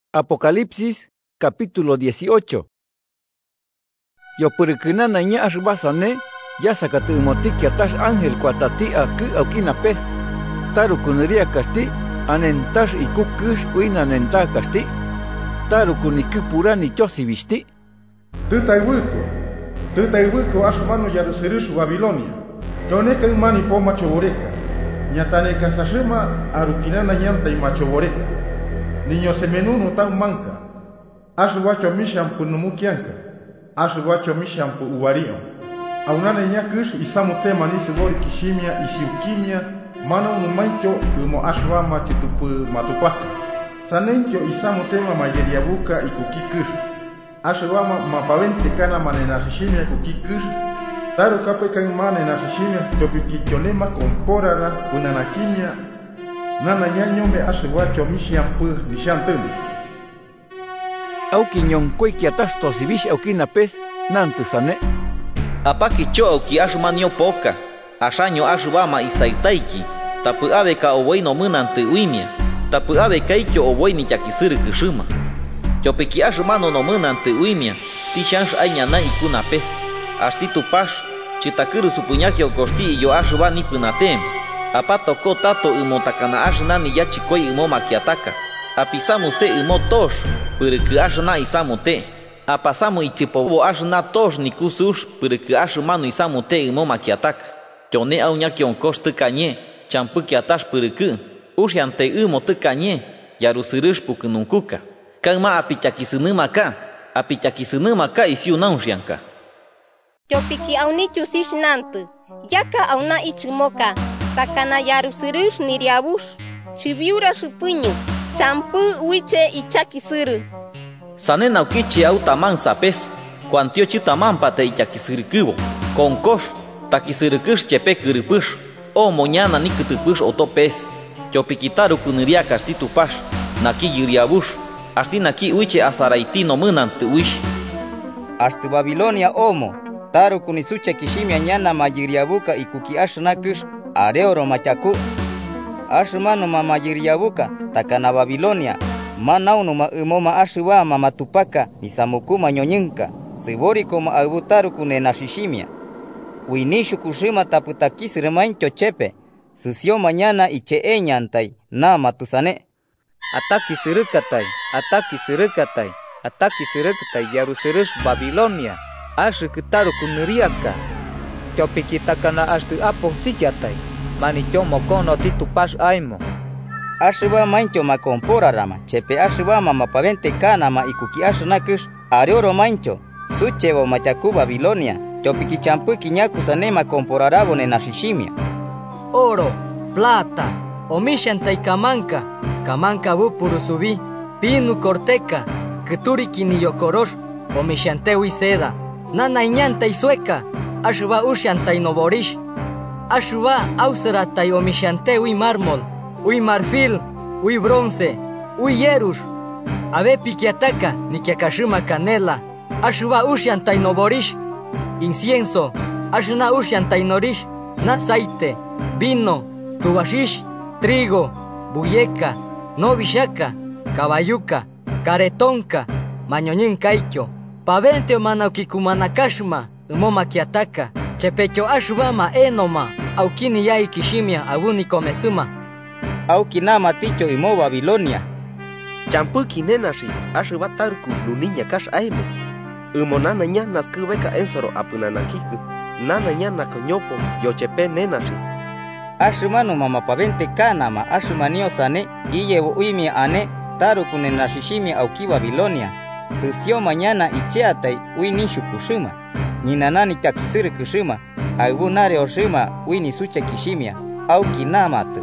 Apocalipsis capítulo 18. Yo purikina nya ashbasane ya sakatu motiki atash ángel kuatati aku aukina pes. Taru kuneria kasti anentash ikukush uina nenta kasti. Taru kuniku purani chosibishti. Tutaiwiko ashmanu yarusirishu Babilonia. Yoneka imani po machoboreka. Nyatane kasashima arukinana nyanta imachoboreka. Niño semenuno tan manca. Ashuacho mishampu numukianka. Ashuacho mishampu uwario. Aunane nyakush isamote manisi gori kishimia isiukimia. Mana unumancho umo ashwama chitupu matupaka. Sanencho isamotema mayeriabuka ikukikush. Ashwama mapavente kana manenashishimia kukikush. Taru kape kan manenashishimia topikikyonema komporara unanakimia. Nana nyanyome ashuacho mishampu nishantemu. Auki nyonkoi kiatasto sibish aukina pes nantusane. Apaki cho auki ashmanio poka. Ashaño ashubama isaitaiki. Tapu abeka owoi no munante uimia. Tapu abeka ikyo owoi ni yakisuru kushuma. Chopeki ashumano no munante uimia. Tishansh aiñana ikuna pes. Ashtitu pash. Chitakuru supuñakio kosti yo ashuba ni punatem. Apato ko tato umotakana ashnani yachikoi umomakiataka. Apisamu se umotosh. Purku ashna isamu te. Apasamu ichipobo ashna tosh ni kusush. Purku ashumano isamu te umomakiataka. Yone auñakion kosh tukanye. Champu kiatash purku. Ushiante umo tukanye. Yarusirush pukununkuka. Kama apichakisunumaka. Apichakisunumaka isiu naushianka. Chopiki aunichu sishnantu. Yaka auna ichimoka. Takana yarusirush niriabush. Chibiura shupunyu. Champu uiche ichakisuru. Sane naukichi au taman sapes. Cuantio chitaman pate ichakisurukubo. Konkosh. Takisurukush chepe kurupush. O moñana ni kutupush otopes. Chopikitaru kuniria kastitupash. Naki yuriabush. Asti naki uiche asaraiti no munante uish. Asti Babilonia omo. Taru kunisuche kishimia nyana mayiriabuka ikuki ashnakush. Areoro machaku. Ashmanu mamayiriabuka takana Babilonia. Manauno ma umoma ashwa mamatupaka nisamukuma nyonyinka. Sibori ma abutaru kunena shishimia. Uinishu kushima taputakisire mancho chepe. Susio mañana iche eñantai na matusane. Ataki sirukatai yarusirush Babilonia. Ashikitaru kunuriaka. Chopikitakana ashtu apo sikiatai. Manicho mokono titupash aimo. Ashba mancho ma compora rama. Chepe ashba mapavente kana ma ikuki ashnakush. Areoro mancho. Suchevo machaku Babilonia. Chopiki champu kinyaku sanema comporarabo nenashishimia. Oro, plata, omishantai kamanka. Kamanka bu purusubi. Pinu corteca. Kuturiki ni yokorosh. Omishante uiseda. Nana iñantai sueca. Ashba ushantai noborish. Ashba auseratai omishante ui mármol. Ui marfil. Ui bronce. Ui hierush. Abe pikiataka ni kiakashima canela. Ashba ushantai noborish. Incienso. Ashna ushantai norish. Na aceite. Vino. Tubashish. Trigo. Buyeca. Novishaka. Cabayuca. Caretonca. Mañoñin kaikyo. Pavente o manaukikumanankashma. Umomakiataka. Chepecho ashubama enoma. Aukini yai kishimia abuni komesuma. Aukinama ticho imo Babilonia. Champuki nenashi ashubatarku nuniña kash aimo. Umonana nya naskubeka ensoro apunanakiku. Nana nya nakonyopo yochepe nenashi. Ashumanu mamapavente kanama ashumanio sane. Iyevo uimia ane. Taru kunenashishimia auki Babilonia. Susio mañana icheatai uinishu kushima. Ninanani takisuru kushima. Aibunare oshima uinisuche kishimia. Auki namatu.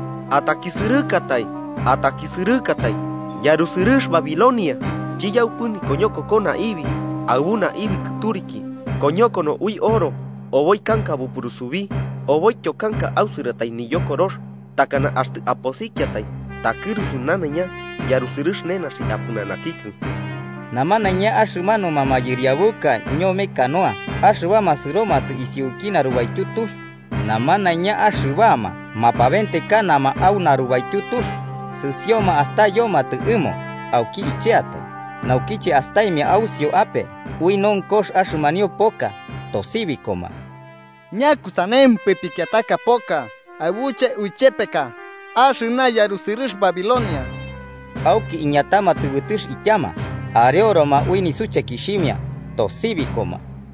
Atakisurukatai. Yarusirush Babilonia. Chiyaupuni konyoko kona ibi. Aibuna ibi kuturiki. Konyoko no ui oro. Oboi kanka bupurusubi. Oboi chokanka ausuratai ni yokorosh. Takana ashtu aposikiatai. Takiru sunananya. Yarusirush nenashi apunanakiku. Namananya ashumano mamayiriabuka nyome kanoa. Ashubama suromatu isiukina rubaitutush. Namananya ashubama mapavente kanama au narubaitutush. Susioma hasta yoma tu umo. auki icheata, naukiche astaimia ausio ape, uinon kosh ashmanio poka, tosibikoma. Ñaku sanempe pikiataka poka, abuche uchepeka, ashina yarusirish Babilonia. Auki iñatama tubutish ichama, areoroma uini suche kishimia, tosibikoma.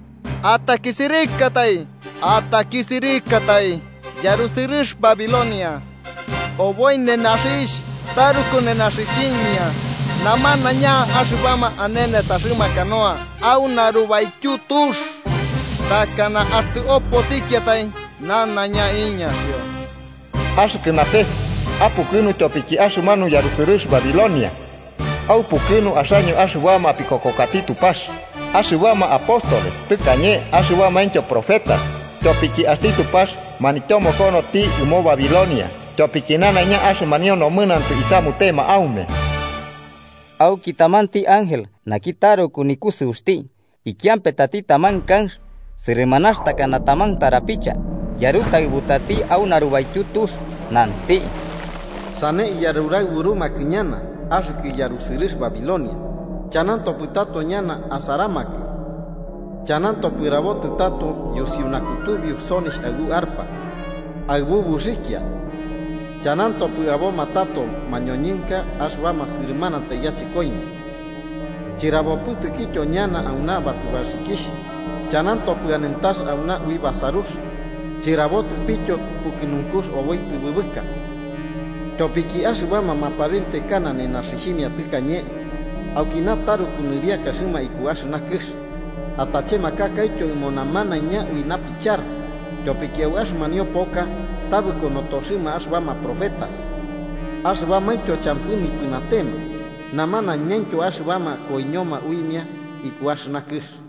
Atakisirikatai, yarusirish Babilonia. Oboy nenashish, taruko nenashishimia. Namana nya ashubama anene tashima kanoa, au narubaichu tush. Takana ashtu oposikiatai, nana nya iñasio. Ashkena pes, apukinu chopiki ashumanu yarusirish Babilonia. Au pukinu ashanyo ashubama apikokokatitu pash. Ashubama apóstoles, tukanye ashubama encho profetas. Chopiki astitu pash, manitomo kono ti umo Babilonia. Chopiki nana nya ashumanio no munantu isamu tema aume. Au kitamanti ángel, nakitaro kunikusu usti, ikiampe tati taman kansh, siremanasta kana taman tarapicha, yaruta ibutati au narubaichu tush, nanti. Sane yarurai uru makiñana, ashki yarusirish Babilonia, chananto putato ñana asaramaki, chananto pirabote tato yusiunakutubi sonish agu arpa, agu bushikia, chananto pirabo matato mañoñinka ashbama sirimana te yachikoime, chiraboputi kicho ñana aunaba tubashikishi, chananto pianentash auna uibasarush, chirabote picho pukinunkush oboiti bubuka, chopiki ashbama mapavente kana nenashishimia tikañe, aukina taru kuniria kashima ikuashna kish, atachema kakaicho imonamana ña uinapichar, chopiki auashmanio poka, tabu konotoshima ashbama profetas, ashbama icho champuni pinatema, namana ñancho ashbama koiñoma uimia ikuashna kish.